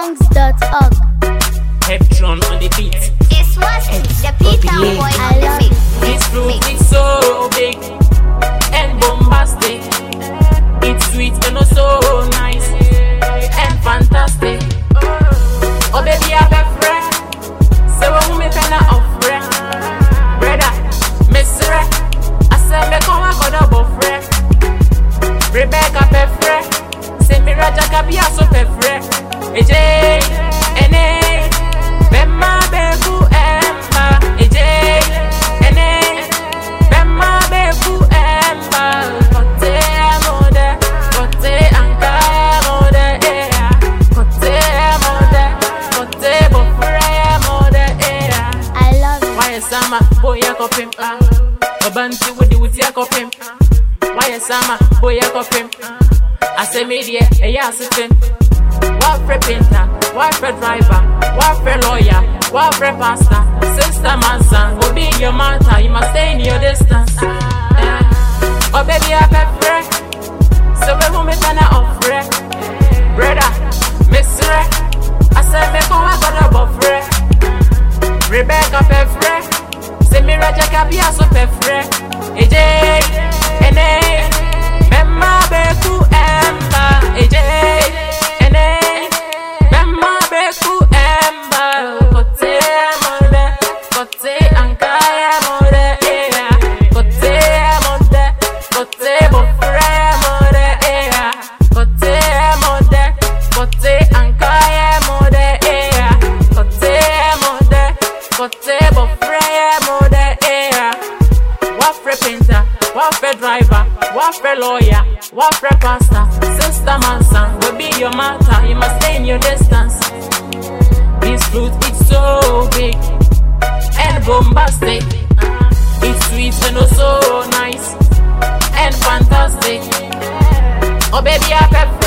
songs.org. Heptron on the beat. It's Westy, the Peter boy on the mix. This fruit is so big and bombastic. It's sweet and also nice and fantastic. Oh baby, I have friend. So when we penna off friend, brother, Mister, I said me come and go double friend. Rebecca Pefre, say me Raja Kabia so Pefre. AJ, NA, Bemma Beku Emma. AJ, NA, Bemma Beku Emma. Kote Mode, Kote Anka Mode, Kote Mode, Kote Bofre Mode, I love it. Why sama boy akopim? Obanti with yakopim. Why sama boy akopim? I say media, a yasin. What for painter, what for driver, what for lawyer, what for pastor, sister man son, will be your matter, you must stay in your distance. Oh baby, I have friend, so we will make an offer. Brother, Mister, I said me come and go double friend. Rebecca Pefre, say me Raja Kabia so Pefre. AJ, NA, Bemma Beku Emma. AJ, NA, Bemma Beku Emma. Kote Mode, Kote Ankaya Mode, Kote Mode, Kote Bofre Mode, Kote Mode, Kote Ankaya Mode, Kote Mode, Kote Bofre Mode. What for painter, what for driver, what for lawyer, what for pastor, sister man son, will be your matter, you must stay in your distance. This fruit is so big and bombastic. It's sweet and also nice and fantastic. Oh baby, I have